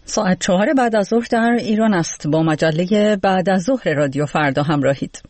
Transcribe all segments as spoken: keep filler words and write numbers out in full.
ساعت چهار بعد از ظهر در ایران است. با مجله بعد از ظهر رادیو فردا همراهید.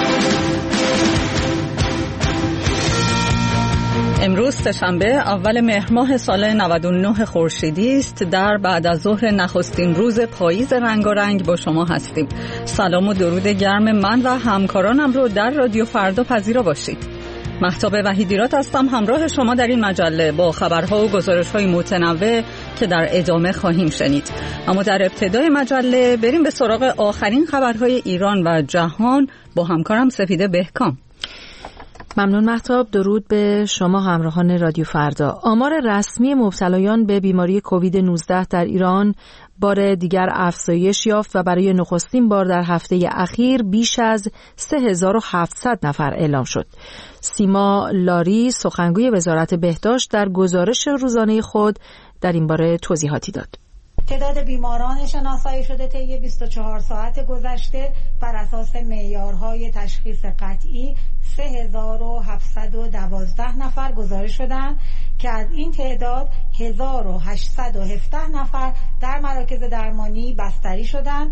امروز سه‌شنبه اول مهر ماه سال نود و نه خورشیدی است. در بعد از ظهر نخستین روز پاییز رنگارنگ با شما هستیم. سلام و درود گرم من و همکارانم رو در رادیو فردا پذیرا باشید. مهتاب وحیدیرات هستم همراه شما در این مجله با خبرها و گزارش‌های متنوع که در ادامه خواهیم شنید. اما در ابتدای مجله بریم به سراغ آخرین خبرهای ایران و جهان با همکارم سپیده بهکام. ممنون مهتاب. درود به شما همراهان رادیو فردا. آمار رسمی مبتلایان به بیماری کووید نوزده در ایران بار دیگر افزایش یافت و برای نخستین بار در هفته اخیر بیش از سه هزار و هفتصد نفر اعلام شد. سیما لاری سخنگوی وزارت بهداشت در گزارش روزانه خود در این باره توضیحاتی داد. تعداد بیماران شناسایی شده طی بیست و چهار ساعت گذشته بر اساس معیارهای تشخیص قطعی سه هزار و هفتصد و دوازده نفر گزارش شدند که از این تعداد هزار و هشتصد و هفده نفر در مراکز درمانی بستری شدند.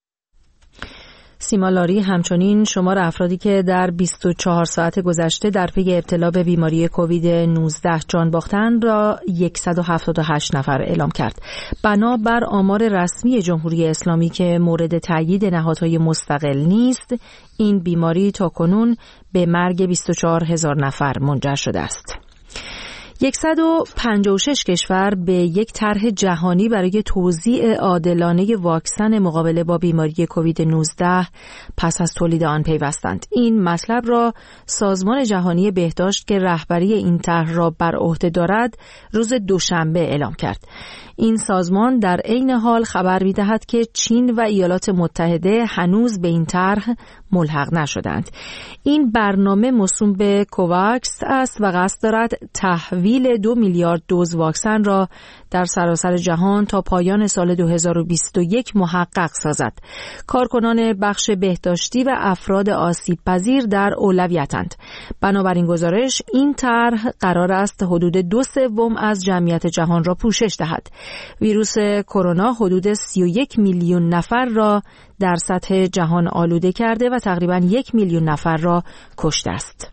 سیما لاری همچنین شمار افرادی که در بیست و چهار ساعت گذشته در پی ابتلا به بیماری کووید نوزده جان باختند را صد و هفتاد و هشت نفر اعلام کرد. بنابر آمار رسمی جمهوری اسلامی که مورد تایید نهادهای مستقل نیست، این بیماری تاکنون به مرگ بیست و چهار هزار نفر منجر شده است. صد و پنجاه و شش کشور به یک طرح جهانی برای توزیع عادلانه واکسن مقابله با بیماری کووید نوزده پس از تولید آن پیوستند. این مطلب را سازمان جهانی بهداشت که رهبری این طرح را بر عهده دارد روز دوشنبه اعلام کرد. این سازمان در عین حال خبر می‌دهد که چین و ایالات متحده هنوز به این طرح ملحق نشدند. این برنامه موسوم به کوواکس است و قصد دارد تحویل دو میلیارد دوز واکسن را در سراسر جهان تا پایان سال دو هزار و بیست و یک محقق سازد. کارکنان بخش بهداشتی و افراد آسیب پذیر در اولویتند. بنابراین گزارش این طرح قرار است حدود دو سوم از جمعیت جهان را پوشش دهد. ویروس کرونا حدود سی و یک میلیون نفر را در سطح جهان آلوده کرده و تقریباً یک میلیون نفر را کشته است.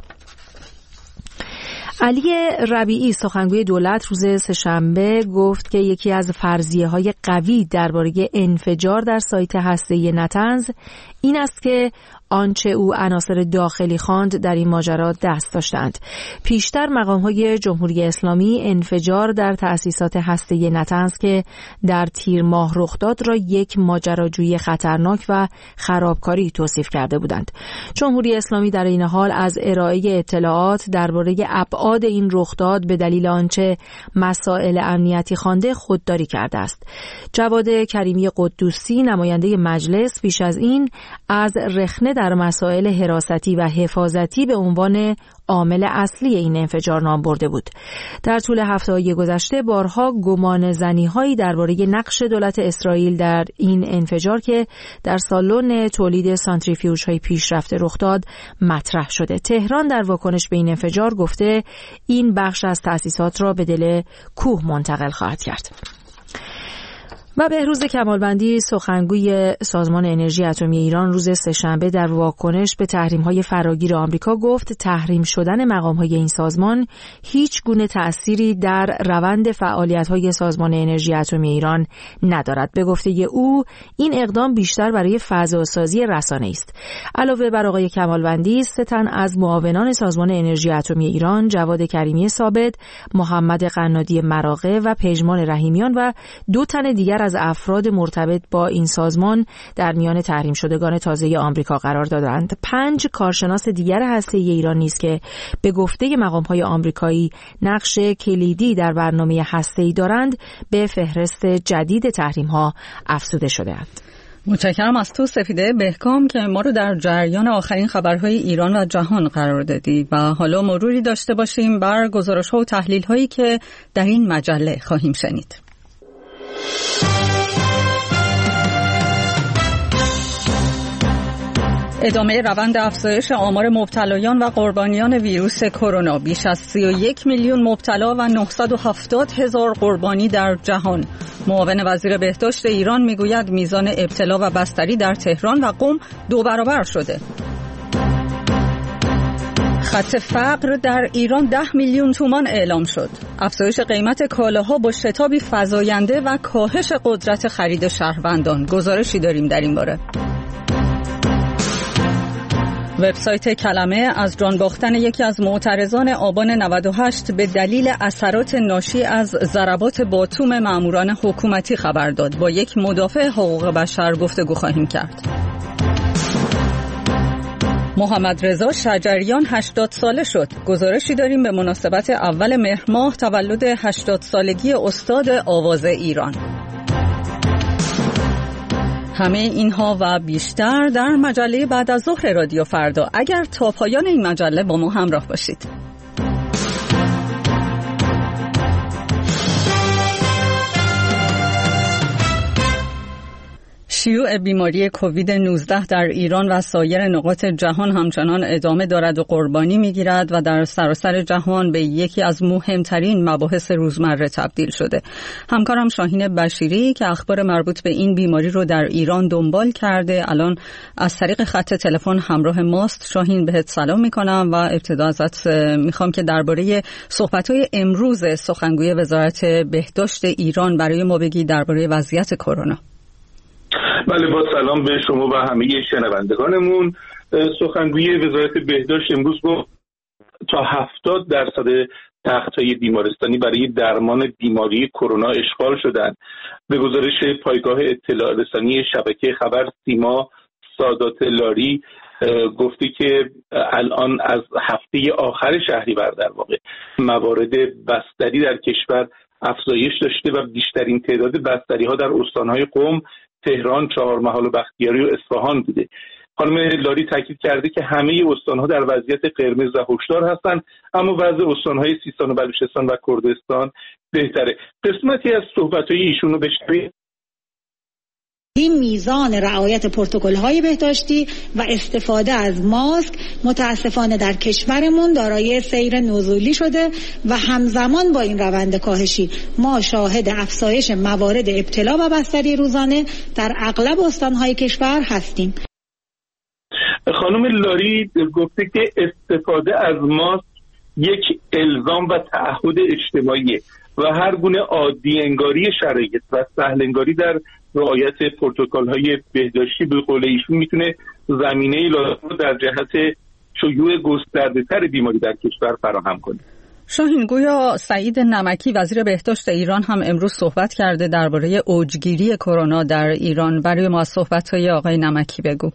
علی ربیعی سخنگوی دولت روز سه‌شنبه گفت که یکی از فرضیه‌های قوی درباره انفجار در سایت هسته‌ای نتنز این است که آنچه او عناصر داخلی خواند در این ماجرا دست داشتند. پیشتر مقام‌های جمهوری اسلامی انفجار در تأسیسات هسته‌ای نتنز که در تیر ماه رخ داد را یک ماجراجویی خطرناک و خرابکاری توصیف کرده بودند. جمهوری اسلامی در این حال از ارائه اطلاعات درباره ابعاد این رخداد به دلیل آنچه مسائل امنیتی خوانده خودداری کرده است. جواد کریمی قدوسی نماینده مجلس پیش از این از رخنه در مسائل حراستی و حفاظتی به عنوان عامل اصلی این انفجار نام برده بود. در طول هفته‌های گذشته بارها گمان زنی‌هایی درباره نقش دولت اسرائیل در این انفجار که در سالن تولید سانتریفیوژهای پیشرفته رخ داد مطرح شده. تهران در واکنش به این انفجار گفته این بخش از تأسیسات را به دل کوه منتقل خواهد کرد. و بهروز کمالوندی سخنگوی سازمان انرژی اتمی ایران روز سه‌شنبه در واکنش به تحریم‌های فراگیر آمریکا گفت تحریم شدن مقام‌های این سازمان هیچ گونه تأثیری در روند فعالیت‌های سازمان انرژی اتمی ایران ندارد. به گفته او این اقدام بیشتر برای فضاسازی رسانه‌ای است. علاوه بر آقای کمالوندی سه تن از معاونان سازمان انرژی اتمی ایران جواد کریمی ثابت، محمد قنادی مراغه و پژمان رحیمیان و دو تن دیگر از افراد مرتبط با این سازمان در میان تحریم شدگان تازه آمریکا قرار دادند. پنج کارشناس دیگر هسته‌ای ایران نیز که به گفته مقام‌های آمریکایی نقش کلیدی در برنامه هسته‌ای دارند به فهرست جدید تحریم‌ها افزوده شده‌اند. متشکرم از تو سپیده بهکام که ما رو در جریان آخرین خبرهای ایران و جهان قرار دادی و حالا مروری داشته باشیم بر گزارش‌ها و تحلیل‌هایی که در این مجله خواهیم شنید. ادامه روند افزایش آمار مبتلایان و قربانیان ویروس کرونا. بیش از سی و یک میلیون مبتلا و نهصد و هفتاد هزار قربانی در جهان. معاون وزیر بهداشت ایران میگوید میزان ابتلا و بستری در تهران و قم دو برابر شده. خط فقر در ایران ده میلیون تومان اعلام شد. افزایش قیمت کالاها با شتابی فزاینده و کاهش قدرت خرید شهروندان. گزارشی داریم در این باره. وبسایت کلمه از جان باختن یکی از معترضان آبان نود و هشت به دلیل اثرات ناشی از ضربات باتوم ماموران حکومتی خبر داد. با یک مدافع حقوق بشر گفتگو خواهیم کرد. محمد رضا شجریان هشتاد ساله شد. گزارشی داریم به مناسبت اول مهر ماه تولد هشتاد سالگی استاد آواز ایران. همه اینها و بیشتر در مجله بعد از ظهر رادیو فردا. اگر تا پایان این مجله با ما همراه باشید. شیوع بیماری کووید نوزده در ایران و سایر نقاط جهان همچنان ادامه دارد و قربانی می‌گیرد و در سراسر جهان به یکی از مهمترین مباحث روزمره تبدیل شده. همکارم شاهین بشیری که اخبار مربوط به این بیماری رو در ایران دنبال کرده الان از طریق خط تلفن همراه ماست. شاهین بهت سلام می‌کنم و ابتدا ازت می‌خوام که درباره صحبت‌های امروز سخنگوی وزارت بهداشت ایران برای ما بگی درباره وضعیت کرونا. بله، با سلام به شما و همه شنوندگانمون. سخنگوی وزارت بهداشت امروز گفت تا هفتاد درصد تخت‌های بیمارستانی برای درمان بیماری کرونا اشغال شدند. به گزارش پایگاه اطلاع رسانی شبکه خبر سیما، سادات لاری گفته که الان از هفته آخر شهریور در واقع موارد بستری در کشور افزایش داشته و بیشترین تعداد بستری ها در استانهای قم، تهران، چهارمحال و بختیاری و اصفهان بوده. خانم لاری تاکید کرده که همه استانها در وضعیت قرمز و هشدار هستند، اما وضع استانهای سیستان و بلوچستان و کردستان بهتره. قسمتی از صحبت‌های ایشون رو بشنوید. این میزان رعایت پروتکل‌های بهداشتی و استفاده از ماسک متاسفانه در کشورمون دارای سیر نزولی شده و همزمان با این روند کاهشی ما شاهد افزایش موارد ابتلا و بستری روزانه در اغلب استان‌های کشور هستیم. خانم لاری گفته که استفاده از ماسک یک الزام و تعهد اجتماعی و هر گونه عادی انگاری شرایط و سهل انگاری در رعایت پروتکل‌های بهداشتی به قول ایشون میتونه زمینه لازم رو در جهت شیوع گسترده‌تر بیماری در کشور فراهم کنه. شاهین، گویا سعید نمکی وزیر بهداشت ایران هم امروز صحبت کرده درباره اوجگیری کرونا در ایران. برای ما صحبت‌های آقای نمکی بگو.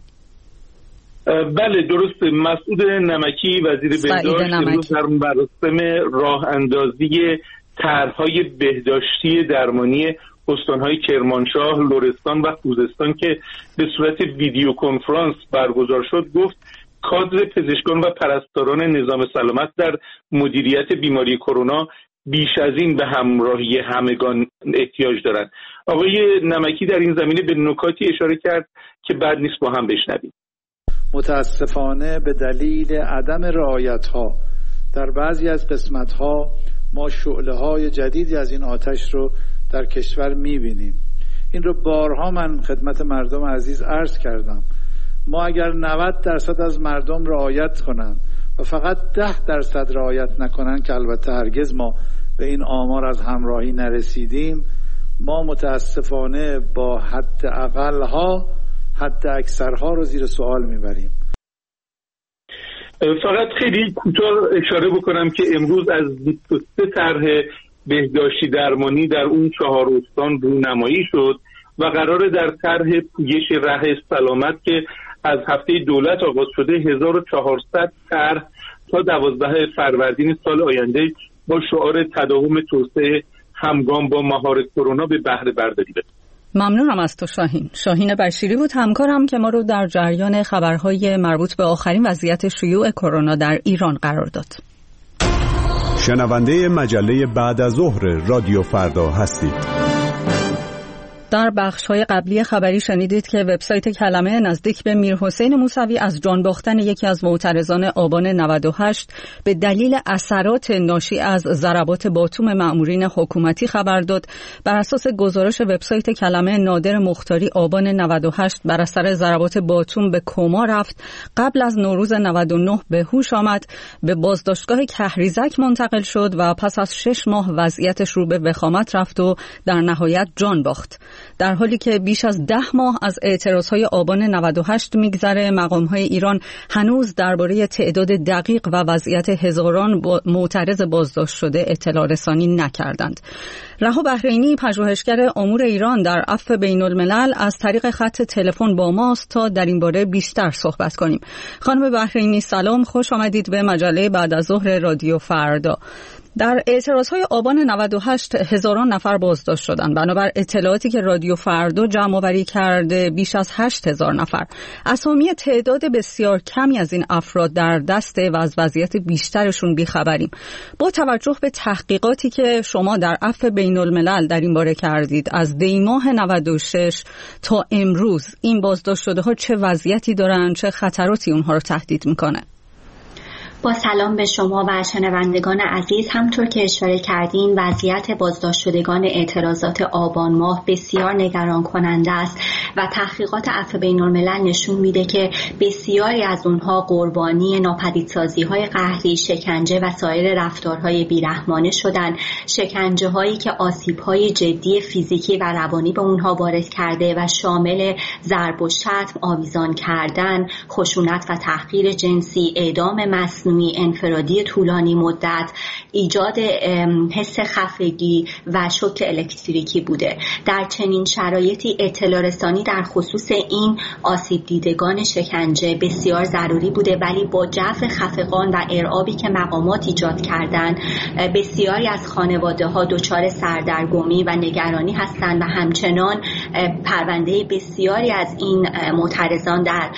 بله درست، مسعود نمکی وزیر بهداشت امروز در مراسم راه اندازی طرح‌های بهداشتی درمانی استان‌های کرمانشاه، لرستان و خوزستان که به صورت ویدیو کنفرانس برگزار شد گفت کادر پزشکان و پرستاران نظام سلامت در مدیریت بیماری کرونا بیش از این به همراهی همگان احتیاج دارند. آقای نمکی در این زمینه به نکاتی اشاره کرد که بد نیست با هم بشنویم. متاسفانه به دلیل عدم رعایت‌ها در بعضی از قسمت‌ها ما شعله‌های جدیدی از این آتش رو در کشور می‌بینیم. این رو بارها من خدمت مردم عزیز عرض کردم. ما اگر نود درصد از مردم رعایت کنند و فقط ده درصد رعایت نکنند که البته هرگز ما به این آمار از همراهی نرسیدیم، ما متاسفانه با حد اقل‌ها حد اکثرها رو زیر سوال میبریم. فقط خیلی کوتاه اشاره بکنم که امروز از بیست و سه طرح بهداشتی درمانی در اون چهار استان رونمایی شد و قراره در طرح پویش ره سلامت که از هفته دولت آغاز شده هزار و چهارصد طرح تا دوازده فروردین سال آینده با شعار تداوم توسعه همگام با مهار کرونا به بهره برداری بده. ممنونم از تو شاهین. شاهین بشیری بود همکارم که ما رو در جریان خبرهای مربوط به آخرین وضعیت شیوع کرونا در ایران قرار داد. شنونده مجله بعد از ظهر رادیو فردا هستید. در بخش‌های قبلی خبری شنیدید که وبسایت کلمه نزدیک به میرحسین موسوی از جان باختن یکی از معترضان آبان نود و هشت به دلیل اثرات ناشی از ضربات باتوم مأمورین حکومتی خبر داد. بر اساس گزارش وبسایت کلمه، نادر مختاری آبان نود و هشت بر اثر ضربات باتوم به کما رفت. قبل از نوروز نود و نه به هوش آمد، به بازداشتگاه کهریزک منتقل شد و پس از شش ماه وضعیتش رو به وخامت رفت و در نهایت جان باخت. در حالی که بیش از ده ماه از اعتراضهای آبان نود و هشت میگذره، مقامهای ایران هنوز درباره تعداد دقیق و وضعیت هزاران معترض بازداشت شده اطلاع رسانی نکردند. رها بحرینی، پژوهشگر امور ایران در عفو بین الملل، از طریق خط تلفن با ماست تا در این باره بیشتر صحبت کنیم. خانم بحرینی سلام، خوش آمدید به مجله بعد از ظهر رادیو فردا. در اعتراضهای آبان نود و هشت هزاران نفر بازداشت شدند. بنابر اطلاعاتی که رادیو فردا جمع آوری کرده، بیش از هشت هزار نفر. اسامی تعداد بسیار کمی از این افراد در دسته و از وضعیت بیشترشون بیخبریم. با توجه به تحقیقاتی که شما در عفو بین الملل در این باره کردید، از دی ماه نود و شش تا امروز این بازداشت شده ها چه وضعیتی دارن، چه خطراتی اونها رو تهدید میکنه؟ با سلام به شما و شنوندگان عزیز. همطور که اشاره کردین، وضعیت بازداشت شدگان اعتراضات آبان ماه بسیار نگران کننده است و تحقیقات عفو بین الملل نشون میده که بسیاری از اونها قربانی ناپدیدسازی‌های قهری، شکنجه و سایر رفتارهای بیرحمانه شدن. شکنجه هایی که آسیب‌های جدی فیزیکی و روانی به اونها وارد کرده و شامل ضرب و شتم، آویزان کردن، خشونت و تحقیر جنسی، اعدام مصنوعی، انفرادی طولانی مدت، ایجاد حس خفگی و شوک الکتریکی بوده. در چنین شرایطی اطلاع رسانی در خصوص این آسیب دیدگان شکنجه بسیار ضروری بوده، ولی با جو خفقان و ارعابی که مقامات ایجاد کردن، بسیاری از خانواده ها دچار سردرگمی و نگرانی هستند و همچنان پرونده بسیاری از این معترضان در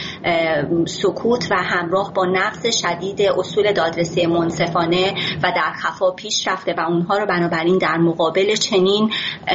سکوت و همراه با نقض شدید اصول دادرسی منصفانه و در خفا پیش رفته و اونها رو بنابراین در مقابل چنین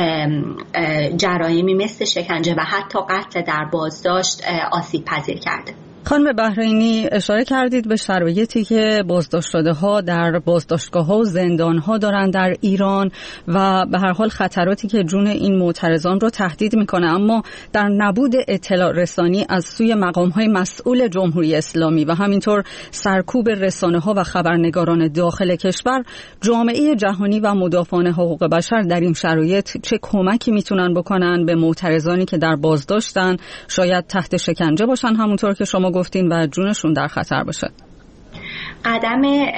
جرایمی مثل شکنجه و حتی قتل در بازداشت آسیب پذیر کرده. خانم بحرینی، اشاره کردید به شرایطی که بازداشت شده ها در بازداشتگاه ها و زندان ها دارن در ایران و به هر حال خطراتی که جون این معترضان رو تهدید میکنه، اما در نبود اطلاع رسانی از سوی مقام های مسئول جمهوری اسلامی و همینطور سرکوب رسانه ها و خبرنگاران داخل کشور، جامعه جهانی و مدافعان حقوق بشر در این شرایط چه کمکی میتونن بکنن به معترضانی که در بازداشتن، شاید تحت شکنجه باشن همونطور که شما گفتین و جونشون در خطر باشه؟ قدم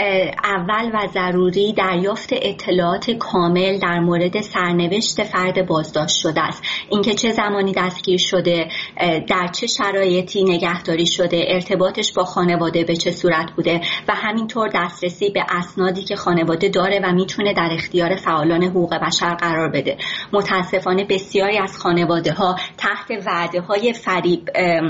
اول و ضروری دریافت اطلاعات کامل در مورد سرنوشت فرد بازداشت شده است. اینکه چه زمانی دستگیر شده، در چه شرایطی نگهداری شده، ارتباطش با خانواده به چه صورت بوده و همینطور دسترسی به اسنادی که خانواده داره و میتونه در اختیار فعالان حقوق بشر قرار بده. متاسفانه بسیاری از خانواده ها تحت وعده های فریب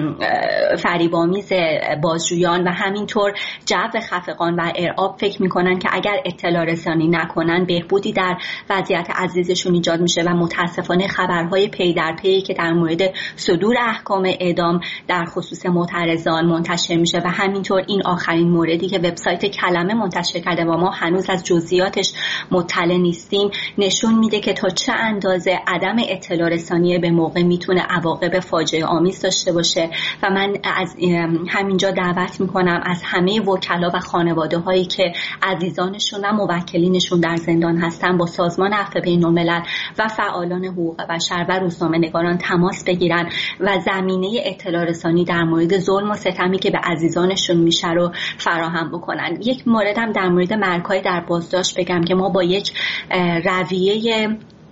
فریب‌آمیز بازجویان و همینطور جو خفقان و ارعاب فکر میکنن که اگر اطلاع رسانی نکنن بهبودی در وضعیت عزیزشون ایجاد میشه و متاسفانه خبرهای پی در پی که در مورد صدور احکام اعدام در خصوص معترضان منتشر میشه و همینطور این آخرین موردی که وبسایت کلمه منتشر کرده و ما هنوز از جزئیاتش مطلع نیستیم، نشون میده که تا چه اندازه عدم اطلاع رسانی به موقع میتونه عواقب فاجعه آمیز داشته باشه. و من از همینجا دعوت میکنم از همه وکلا و خانواده هایی که عزیزانشون و موکلینشون در زندان هستن با سازمان عفو بین الملل و فعالان حقوق بشر و روزنامه‌نگاران تماس بگیرن و زمینه اطلاع رسانی در مورد ظلم و ستمی که به عزیزانشون میشه رو فراهم بکنن. یک موردم در مورد مرگ‌های در بازداشت بگم که ما با یک رویه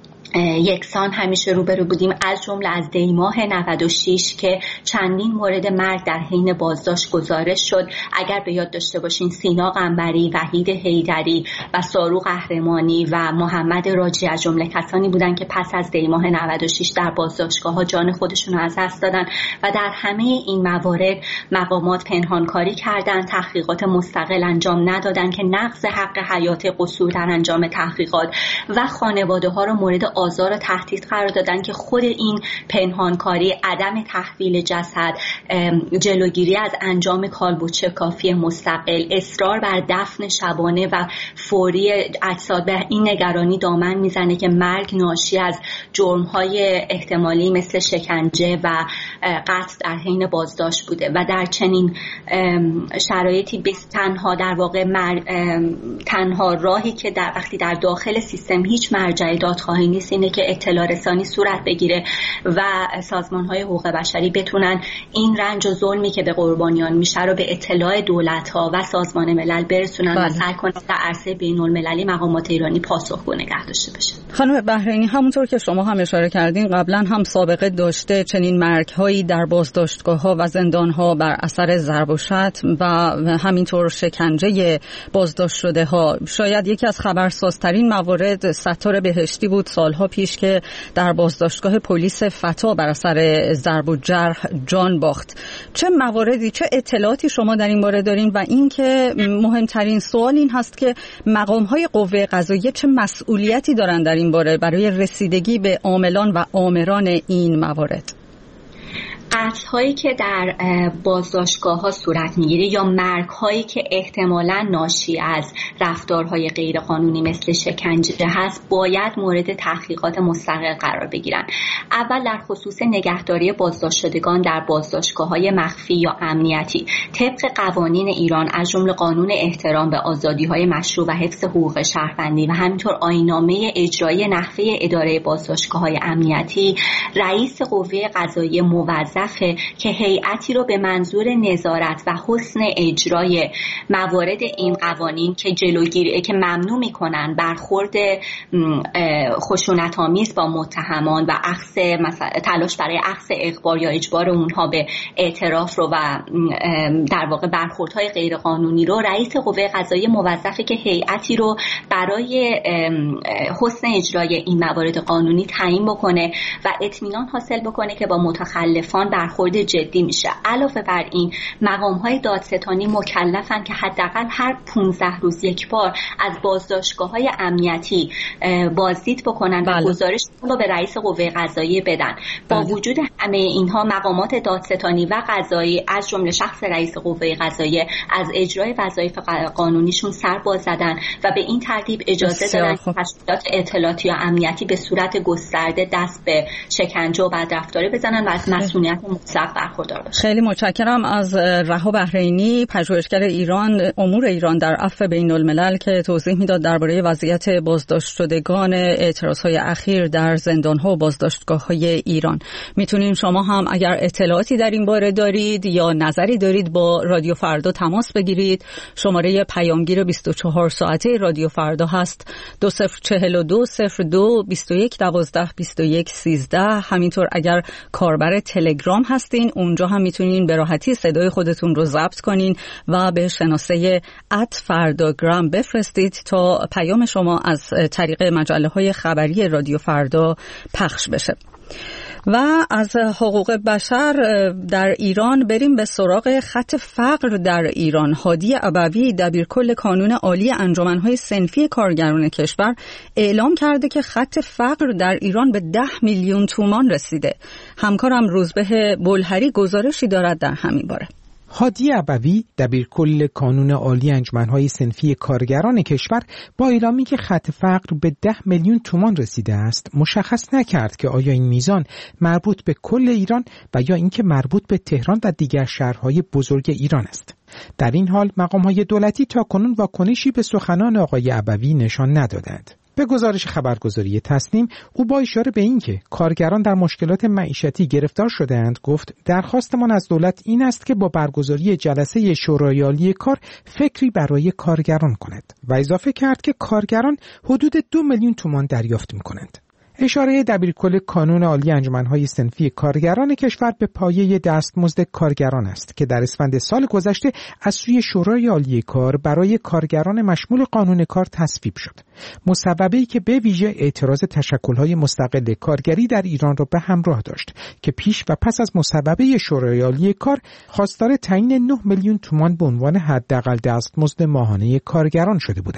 یکسان همیشه روبرو بودیم، از جمله از دی ماه نود و شش که چندین مورد مرگ در حین بازداشت گزارش شد. اگر به یاد داشته باشین سینا قنبری، وحید حیدری و سارو قهرمانی و محمد راجی از جمله کسانی بودند که پس از دی ماه نود و شش در بازداشتگاه‌ها جان خودشون رو از دست دادن و در همه این موارد مقامات پنهانکاری کردند، تحقیقات مستقل انجام ندادند که نقض حق حیات قصور در انجام تحقیقات و خانواده‌ها رو مورد آزار و تهدید قرار دادن که خود این پنهانکاری، عدم تحویل جسد، جلوگیری از انجام کالبد کافی مستقل، اصرار بر دفن شبانه و فوری اجساد به این نگرانی دامن میزنه که مرگ ناشی از جرم‌های احتمالی مثل شکنجه و قتل در حین بازداشت بوده و در چنین شرایطی بس تنها در واقع مر... تنها راهی که در وقتی در داخل سیستم هیچ مرجع دادخواهی نیست اینه که اطلاع رسانی صورت بگیره و سازمان‌های حقوق بشری بتونن این رنج و ظلمی که به قربانیان میشه رو به اطلاع دولت‌ها و سازمان ملل برسونن و سعی کنن در عرصه بین‌المللی مقامات ایرانی پاسخگو نگه داشته بشه. خانم بحرینی، همونطور که شما هم اشاره کردین قبلا هم سابقه داشته چنین مرگ‌هایی در بازداشتگاه‌ها و زندان‌ها بر اثر ضرب و شتم و همینطور شکنجه بازداشت شده ها. شاید یکی از خبرسازترین موارد ستار بهشتی بود سالها پیش که در بازداشتگاه پلیس فتا بر اثر ضرب و جرح جان باخت. چه مواردی، چه اطلاعاتی شما در این باره دارین و اینکه مهمترین سوال این هست که مقام‌های قوه قضاییه چه مسئولیتی دارن در این باره برای رسیدگی به عاملان و آمران این موارد؟ قتل هایی که در بازداشتگاه ها صورت میگیره یا مرگ هایی که احتمالاً ناشی از رفتارهای غیر قانونی مثل شکنجه هست باید مورد تحقیقات مستقل قرار بگیرن. اول در خصوص نگهداری بازداشت شدگان در بازداشتگاه های مخفی یا امنیتی طبق قوانین ایران از جمله قانون احترام به آزادی های مشروع و حفظ حقوق شهروندی و همینطور آیین‌نامه اجرایی نحوه اداره بازداشتگاه های امنیتی، رئیس قوه قضاییه موظف که هیئتی رو به منظور نظارت و حسن اجرای موارد این قوانین که جلوگیری که ممنوع میکنن برخورد خشونت‌آمیز با متهمان و اخذ مثلا تلاش برای اخذ اخبار یا اجبار اونها به اعتراف رو و در واقع برخوردهای غیر قانونی رو، رئیس قوه قضاییه موظفه که هیئتی رو برای حسن اجرای این موارد قانونی تعیین بکنه و اطمینان حاصل بکنه که با متخلفان برخورد جدی میشه. علاوه بر این مقام‌های دادستانی مکلفن که حداقل هر پانزده روز یک بار از بازداشتگاه‌های امنیتی بازدید بکنن و گزارش رو به رئیس قوه قضاییه بدن. با وجود همه اینها مقامات دادستانی و قضایی از جمله شخص رئیس قوه قضاییه از اجرای وظایف قانونیشون سر باز زدن و به این ترتیب اجازه دادن که تشکیلات اطلاعاتی یا امنیتی به صورت گسترده دست به شکنجه و بدرفتاری بزنن و از مسئولیت مطلق برخوردار باشن. خیلی متشکرم از رها بحرینی، پژوهشگر ایران امور ایران در عفو بین الملل که توضیح میداد درباره وضعیت بازداشت شدگان اعتراضهای اخیر در زندان‌ها و بازداشتگاه‌های ایران. میتونین شما هم اگر اطلاعاتی در این باره دارید یا نظری دارید با رادیو فردا تماس بگیرید. شماره پیامگیر بیست و چهار ساعته رادیو فردا هست دو صفر چهل دو صفر دو بیست و یک دوازده بیست و یک سیزده. همینطور اگر کاربر تلگرام هستین اونجا هم میتونین به راحتی صدای خودتون رو ضبط کنین و به شناسه ات فرداگرام بفرستید تا پیام شما از طریق مجله های خبری رادیو فردا پخش بشه. و از حقوق بشر در ایران بریم به سراغ خط فقر در ایران. هادی ابوی دبیرکل کانون عالی انجمن‌های صنفی کارگران کشور اعلام کرده که خط فقر در ایران به ده میلیون تومان رسیده. همکارم روزبه بلهری گزارشی دارد در همین باره. هادی ابوی دبیرکل کانون عالی انجمن‌های صنفی کارگران کشور با اعلامی که خط فقر به ده میلیون تومان رسیده است مشخص نکرد که آیا این میزان مربوط به کل ایران و یا اینکه مربوط به تهران و دیگر شهرهای بزرگ ایران است. در این حال مقام‌های دولتی تاکنون واکنشی به سخنان آقای ابوی نشان ندادند. به گزارش خبرگزاری تسنیم، او با اشاره به اینکه کارگران در مشکلات معیشتی گرفتار شده‌اند گفت درخواستمان از دولت این است که با برگزاری جلسه شورای عالی کار فکری برای کارگران کند و اضافه کرد که کارگران حدود دو میلیون تومان دریافت می‌کنند. اشاره دبیرکل کانون عالی انجمن‌های صنفی کارگران کشور به پایه دستمزد کارگران است که در اسفند سال گذشته از سوی شورای عالی کار برای کارگران مشمول قانون کار تصویب شد. مصوبه‌ای که به ویژه اعتراض تشکل‌های مستقل کارگری در ایران را به همراه داشت که پیش و پس از مصوبه شورای عالی کار خواستار تعیین نه میلیون تومان به عنوان حداقل دستمزد ماهانه کارگران شده بودند.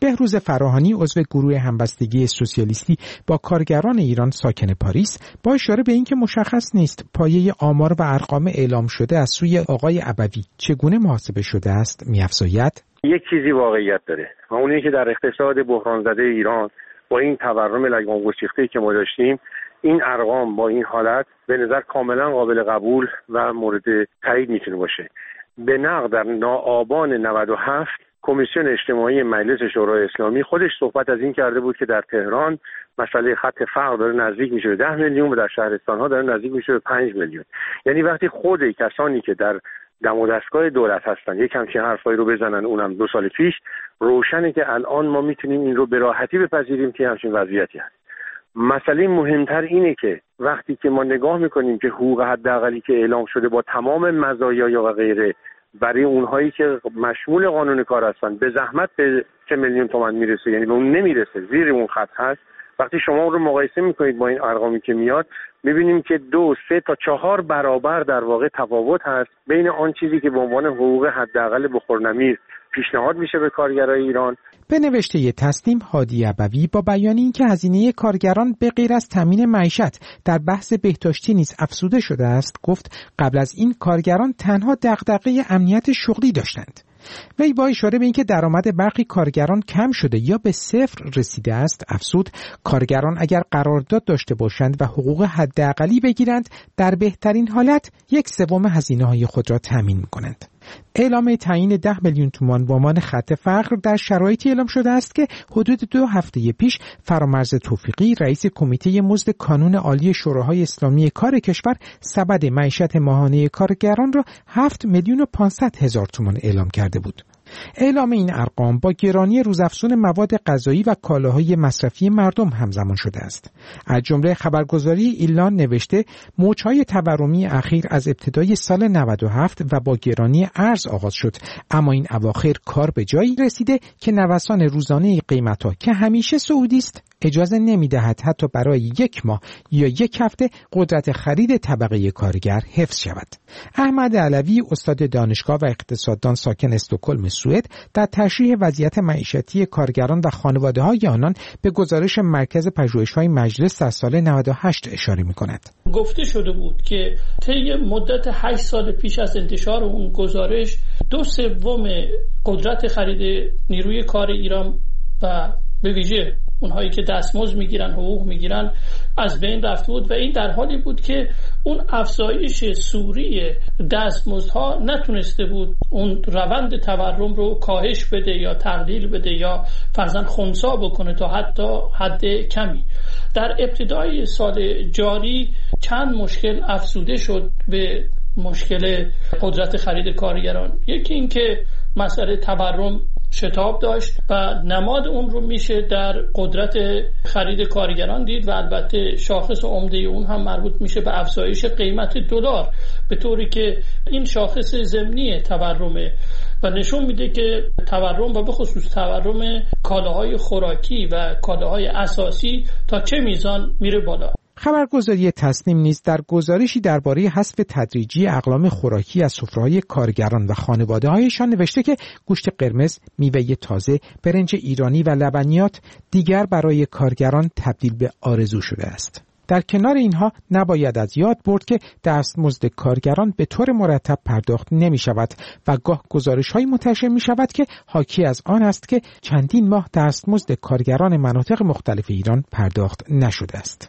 بهروز فراهانی عضو گروه همبستگی سوسیالیستی با کارگران ایران ساکن پاریس با اشاره به اینکه مشخص نیست پایه آمار و ارقام اعلام شده از سوی آقای عبوی چگونه محاسبه شده است می‌افزاید: یک چیزی واقعیت داره و اون اینه که در اقتصاد بحران زده ایران با این تورم لگام گسیخته‌ای که ما داشتیم، این ارقام با این حالت به نظر کاملا قابل قبول و مورد تایید میتونه باشه. به نقد در آبان نود و هفت کمیسیون اجتماعی مجلس شورای اسلامی خودش صحبت از این کرده بود که در تهران مسئله خط فقر داره نزدیک میشه به ده میلیون و در شهرستان‌ها داره نزدیک میشه به پنج میلیون. یعنی وقتی خود کسانی که در دم و دستگاه دولت هستن یک همچین حرفایی رو بزنن، اونم دو سال پیش، روشنه که الان ما میتونیم این رو به راحتی بپذیریم که همچین وضعیتی هست. مسئله مهمتر اینه که وقتی که ما نگاه میکنیم که حقوق حداقلی که اعلام شده با تمام مزایا و غیره برای اونهایی که مشمول قانون کار هستن به زحمت به سه میلیون تومان میرسه، یعنی به اون نمیرسه، زیر اون خط هست. وقتی شما اون رو مقایسه میکنید با این ارقامی که میاد، میبینیم که دو سه تا چهار برابر در واقع تفاوت هست بین آن چیزی که به عنوان حقوق حداقل بخورنمیر پیشنهاد میشه به کارگرای ایران. به نوشته ی تسنیم هادی عبوی با بیان اینکه هزینه کارگران به غیر از تامین معیشت در بحث بهداشتی نیز افزوده شده است، گفت قبل از این کارگران تنها دغدغه امنیت شغلی داشتند. وی با اشاره به اینکه درآمد برخی کارگران کم شده یا به صفر رسیده است افزود کارگران اگر قرارداد داشته باشند و حقوق حداقلی بگیرند در بهترین حالت یک سوم هزینه‌های خود را تامین می‌کنند. اعلام تعیین ده میلیون تومان به عنوان خط فقر در شرایطی اعلام شده است که حدود دو هفته پیش فرامرز توفیقی رئیس کمیته مزد کانون عالی شوراهای اسلامی کار کشور سبد معیشت ماهانه کارگران را هفت میلیون و پانصد هزار تومان اعلام کرده بود. اعلام این ارقام با گرانی روزافزون مواد غذایی و کالاهای مصرفی مردم همزمان شده است. از جمله خبرگزاری ایلان نوشته موج‌های تورمی اخیر از ابتدای سال نود و هفت و با گرانی ارز آغاز شد، اما این اواخر کار به جایی رسیده که نوسان روزانه قیمت‌ها که همیشه صعودی است اجازه نمی‌دهد حتی برای یک ماه یا یک هفته قدرت خرید طبقه کارگر حفظ شود. احمد علوی استاد دانشگاه و اقتصاددان ساکن استکهلم سوئد در تشریح وضعیت معیشتی کارگران و خانواده‌های آنان به گزارش مرکز پژوهش‌های مجلس در سال نود و هشت اشاره می‌کند. گفته شده بود که طی مدت هشت سال پیش از انتشار اون گزارش دو سوم قدرت خرید نیروی کار ایران و به ویژه اونهایی که دستمزد میگیرن، حقوق میگیرن، از بین رفته بود و این در حالی بود که اون افزایش سوری دستمزدها نتونسته بود اون روند تورم رو کاهش بده یا تقلیل بده یا فرضاً خنثی بکنه تا حتی حد کمی. در ابتدای سال جاری چند مشکل افزوده شد به مشکل قدرت خرید کارگران. یکی این که مسئله تورم شتاب داشت و نماد اون رو میشه در قدرت خرید کارگران دید و البته شاخص عمده اون هم مربوط میشه به افزایش قیمت دلار، به طوری که این شاخص ضمنی تورمه و نشون میده که تورم و به خصوص تورم کالاهای خوراکی و کالاهای اساسی تا چه میزان میره بالا. خبرگزاری تسنیم نیز در گزارشی درباره حذف تدریجی اقلام خوراکی از سفره‌های کارگران و خانواده‌هایشان نوشته که گوشت قرمز، میوه تازه، برنج ایرانی و لبنیات دیگر برای کارگران تبدیل به آرزو شده است. در کنار اینها نباید از یاد برد که دستمزد کارگران به طور مرتب پرداخت نمی شود و گاه گزارش‌هایی منتشر می شود که حاکی از آن است که چندین ماه دستمزد کارگران مناطق مختلف ایران پرداخت نشده است.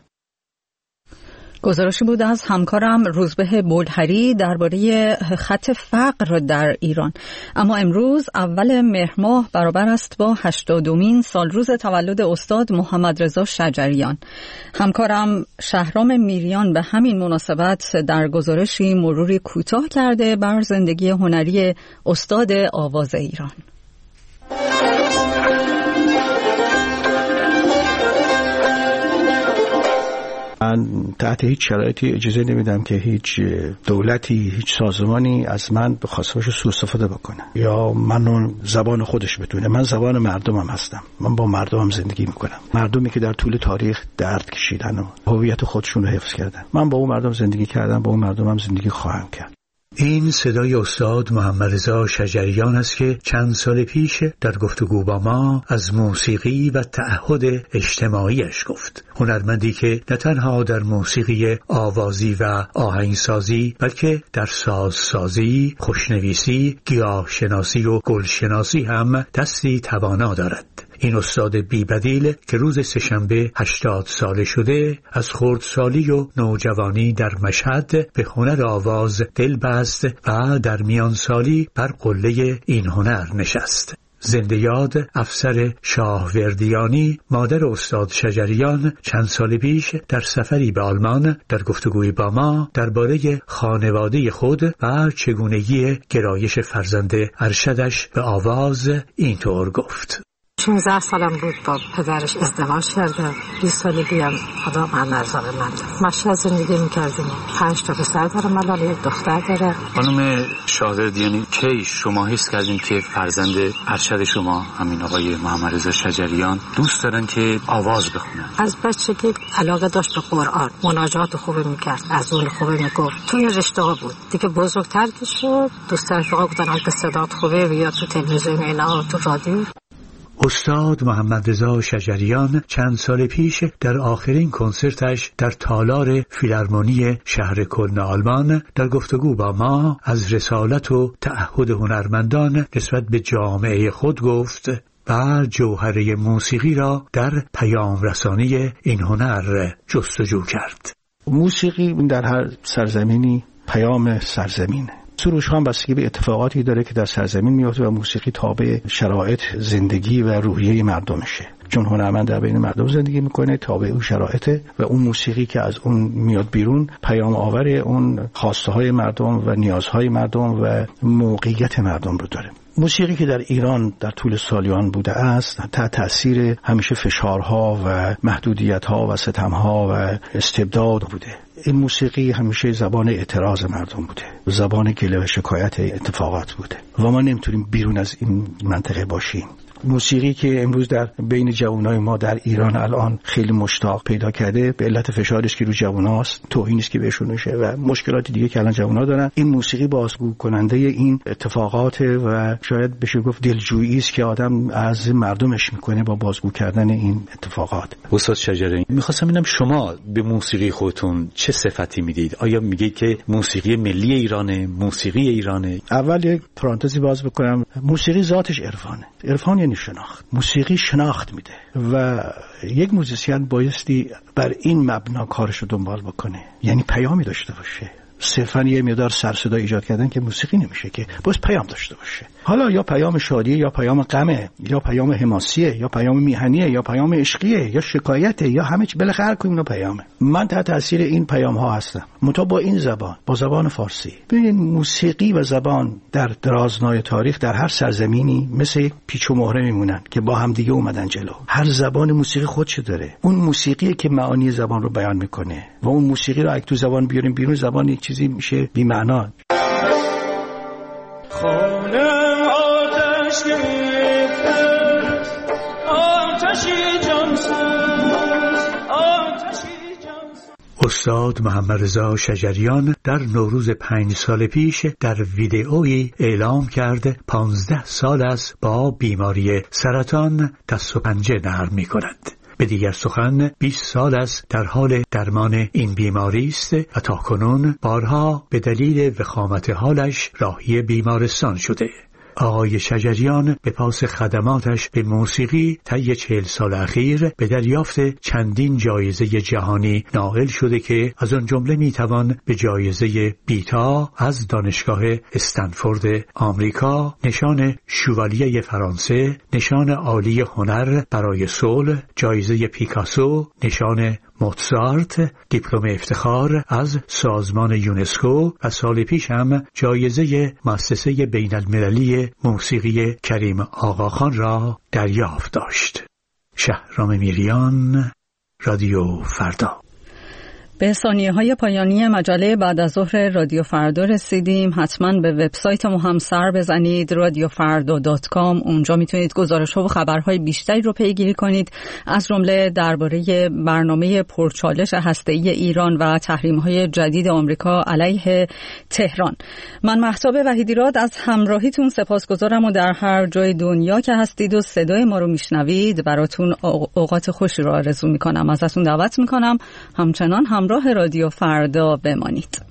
گزارشی بود از همکارم روزبه بولهری درباره خط فقر در ایران. اما امروز اول مهر ماه برابر است با هشتادمین سال روز تولد استاد محمد رضا شجریان. همکارم شهرام میریان به همین مناسبت در گزارشی مروری کوتاه کرده بر زندگی هنری استاد آواز ایران. من تحت هیچ شرایطی اجازه نمیدم که هیچ دولتی، هیچ سازمانی از من به خواسته‌اش سوء استفاده بکنه یا منو زبان خودش بدونه. من زبان مردمم هستم، من با مردمم زندگی میکنم، مردمی که در طول تاریخ درد کشیدن و هویت خودشون رو حفظ کردن. من با اون مردم زندگی کردم، با اون مردمم زندگی خواهم کرد. این صدای استاد محمد رضا شجریان است که چند سال پیش در گفتگو با ما از موسیقی و تعهد اجتماعیش گفت. هنرمندی که نه تنها در موسیقی آوازی و آهنگسازی بلکه در سازسازی، خوشنویسی، گیاهشناسی و گلشناسی هم دستی توانا دارد. این استاد بی‌بدیل که روز سه‌شنبه هشتاد ساله شده، از خردسالی و نوجوانی در مشهد به هنر آواز دل بست و در میان سالی بر قله این هنر نشست. زنده یاد افسر شاهوردیانی، مادر استاد شجریان، چند سال پیش در سفری به آلمان در گفتگوی با ما درباره خانواده خود و چگونگی گرایش فرزند ارشدش به آواز اینطور گفت: شانزده سالم بود با پدرش ازدواج کردم. بیست سالگی هم خدا من نرزا به من داد. مشهد زندگی میکردیم. پنج تا پسر دارم، الان یک دختر داره. خانم شاهوردیانی، کی شما حس کردین که فرزند ارشد شما همین آقای محمد رضا شجریان دوست دارن که آواز بخونن؟ از بچگی علاقه داشت به قرآن، مناجات خوبه میکرد، از اون خوبه میگفت. توی رشته ها بود. دیگه بزرگتر که شد دوست رفقا گفتن که صدات خوبه بیا تو تلویزیون اینا تو رادیو. استاد محمد رضا شجریان چند سال پیش در آخرین کنسرتش در تالار فیلارمونی شهر کلن آلمان در گفتگو با ما از رسالت و تعهد هنرمندان نسبت به جامعه خود گفت و جوهره موسیقی را در پیام رسانی این هنر جستجو کرد. موسیقی در هر سرزمینی پیام سرزمینه. سروش هم بستگی به اتفاقاتی داره که در سرزمین میفته و موسیقی تابع شرایط زندگی و روحیه مردمشه. چون هنرمند در بین مردم زندگی میکنه، تابع اون شرایطه و اون موسیقی که از اون میاد بیرون پیام آور اون خواسته های مردم و نیازهای مردم و موقعیت مردم رو داره. موسیقی که در ایران در طول سالیان بوده است تحت تأثیر همیشه فشارها و محدودیت‌ها و ستم‌ها و استبداد بوده. این موسیقی همیشه زبان اعتراض مردم بوده، زبان گله و شکایت اتفاقات بوده و ما نمیتونیم بیرون از این منطقه باشیم. موسیقی که امروز در بین جوانای ما در ایران الان خیلی مشتاق پیدا کرده به علت فشارش که رو جواناست، توهینی است که بهشون میشه و مشکلات دیگه که الان جوانا دارن. این موسیقی بازگو کننده این اتفاقات و شاید بشه گفت دلجویی است که آدم از مردمش میکنه با بازگو کردن این اتفاقات. استاد شجریان، میخواستم ببینم شما به موسیقی خودتون چه صفتی میدید؟ آیا میگید که موسیقی ملی ایرانه، موسیقی ایرانه؟ اول یک پرانتزی باز بکنم. موسیقی ذاتش عرفانه. عرفان یعنی شناخت. موسیقی شناخت میده و یک موزیسین بایستی بر این مبنا کارش رو دنبال بکنه، یعنی پیامی داشته باشه. صرفاً یه مقدار سر صدا ایجاد کردن که موسیقی نمیشه، که باید پیام داشته باشه. حالا یا پیام شادیه یا پیام غمه یا پیام حماسیه یا پیام میهنیه یا پیام عشقیه یا شکایته یا همه چی، بالاخره هر کدوم پیامه. من تحت تاثیر این پیام ها هستم، منتها با این زبان، با زبان فارسی. ببینید موسیقی و زبان در درازنای تاریخ در هر سرزمینی مثل یک پیچ و مهره میمونن که با هم دیگه اومدن جلو. هر زبان موسیقی خودش داره. اون موسیقیه که معانی زبان رو بیان میکنه و اون موسیقی رو اگه تو زبان بیاریم بیرون، زبان یک چیزی میشه بی معنا. استاد محمد رضا شجریان در نوروز پنج سال پیش در ویدئویی اعلام کرد پانزده سال است با بیماری سرطان دست و پنجه نرم می کند. به دیگر سخن بیست سال است در حال درمان این بیماری است و تاکنون بارها به دلیل وخامت حالش راهی بیمارستان شده. آقای شجریان به پاس خدماتش به موسیقی طی چهل سال اخیر به دریافت چندین جایزه جهانی نائل شده که از آن جمله میتوان به جایزه بیتا از دانشگاه استنفورد آمریکا، نشان شوالیه فرانسه، نشان عالی هنر برای صلح، جایزه پیکاسو، نشان موتزارت، دیپلم افتخار از سازمان یونسکو و سال پیش هم جایزه مؤسسه بین المللی موسیقی کریم آقاخان را دریافت داشت. شهرام میریان، رادیو فردا. به ثانیه های پایانی مجله بعد از ظهر رادیو فردا رسیدیم. حتما به وبسایت ما هم سر بزنید، رادیو فردا دات کام. اونجا میتونید گزارش‌ها و خبرهای بیشتری رو پیگیری کنید، از جمله درباره برنامه پرچالش هسته‌ای ایران و تحریم‌های جدید آمریکا علیه تهران. من مهتاب وحیدیراد از همراهیتون سپاسگزارم و در هر جای دنیا که هستید و صدای ما رو میشنوید براتون اوقات خوشی رو آرزو میکنم. ازتون دعوت میکنم همچنان همراه رادیو فردا بمانید.